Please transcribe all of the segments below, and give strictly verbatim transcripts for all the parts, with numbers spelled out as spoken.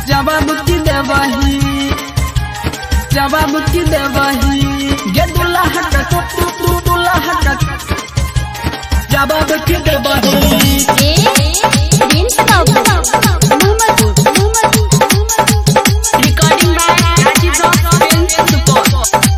जवाब की देवही जवाब की देवही गे दुल्हा का तू तू तू दुल्हा का जवाब की देवही ए प्रिंस बाबू recording by Rajeev Prince super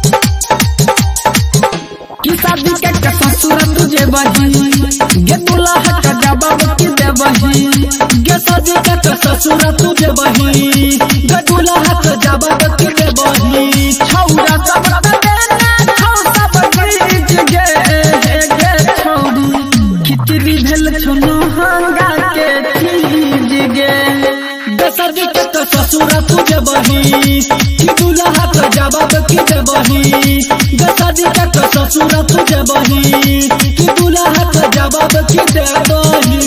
की शादी के ससुर तुझे बही गे दुल्हा का जवाब की देवही गे शादी के ससुर तुझे बही गे दुल्हा का जवाब की देवही छौरा सब देना छौ सब गीत गे गे छौरी खिचड़ी भेल छोनो हंगा के चीज गे गे शादी के ससुर तुझे बही की दुल्हा का जवाब की देवही गे शादी के ससुर तुझे बही की दुल्हा का जवाब की देवही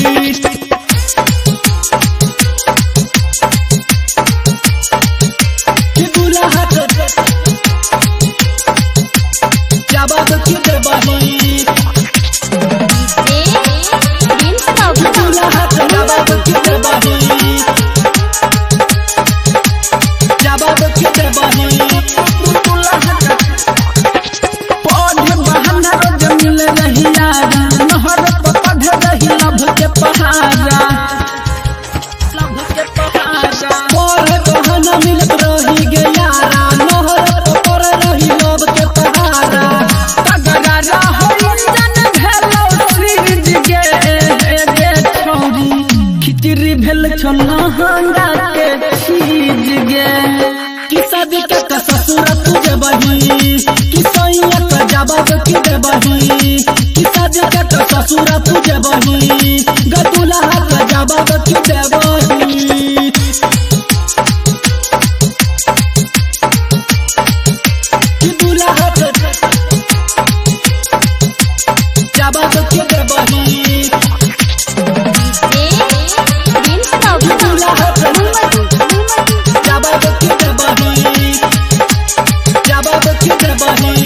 की दुल्हा का जवाब की देवही ए प्रिंस बाबू दुल्हा का जवाब की देवही जवाब की देवही दुल्हा का पौधे बहाना रोज मिल रही यारा नहर पर पढ़ रही लभ के पहाड़ा लभ के पहाड़ा पौधे बहाना मिलत रही गे यारा नहर पर पढ़ रही लभ के पहाड़ा तगड़ा हो इंजन भेलो सीज गे गे छौरी खिचड़ी भेल छोना हंगा के चीज गे की शादी के ससुर तुझे बही की सैया का जवाब की देवही की शादी के ससुर तुझे बही गे दुल्हा का जवाब की देवही की दुल्हा का जवाब की देवही ए प्रिंस बाबू दुल्हा का जवाब की देवही जवाब की देवही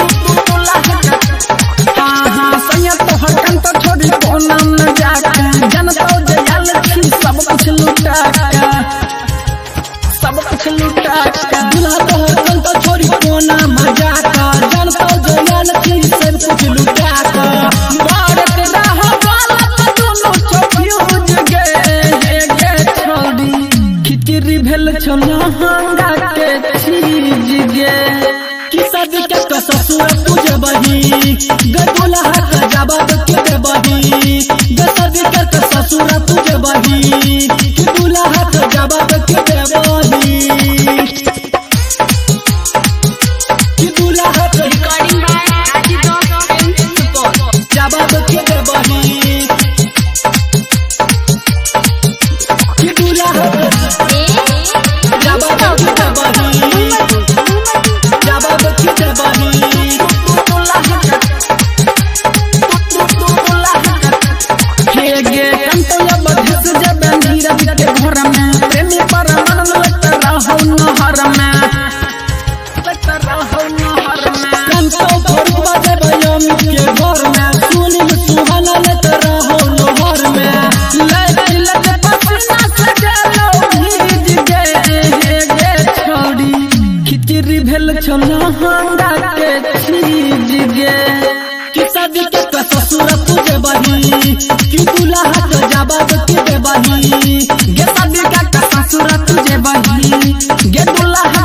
हाँ हाँ सैया तोहर कन तो छोड़ी कोना में जाके जनता जयाल छी सब कुछ लुटा के सब कुछ लुटा के दुल्हा तोहर कन तो छोड़ी कोना में जाके जनता जयाल छी सब कुछ लुटा के भारत रहा गलत दोनों चफ्यूज गे गे छोड़ी खिचड़ी भेल छोना हंगा के चीज गे की शादी के ससुर तुझे बही गे दुल्हा का जवाब की देवही गे शादी के ससुर तुझे बही की दुल्हा का जवाब की देवही की दुल्हा का recording by Rajeev Prince super जवाब की देवही की दुल्हा का ए जवाब की देवही जवाब की देवही हे गे कंतया बधस जब नीरज के घर में प्रेमी पर मन लत रहो नहर में लत रहो नहर में कंतो भरुआ जब यमी के घर में सुनी सुहाना लत रहो नहर में लत लत पसीना से जलो भीज गे गे छोड़ी खिचड़ी भेल छोना हंगा के चीज गे की शादी के ससुर तुझे बही की दुल्हा का जवाब की देवही गे शादी के ससुर तुझे बही गे दुल्हा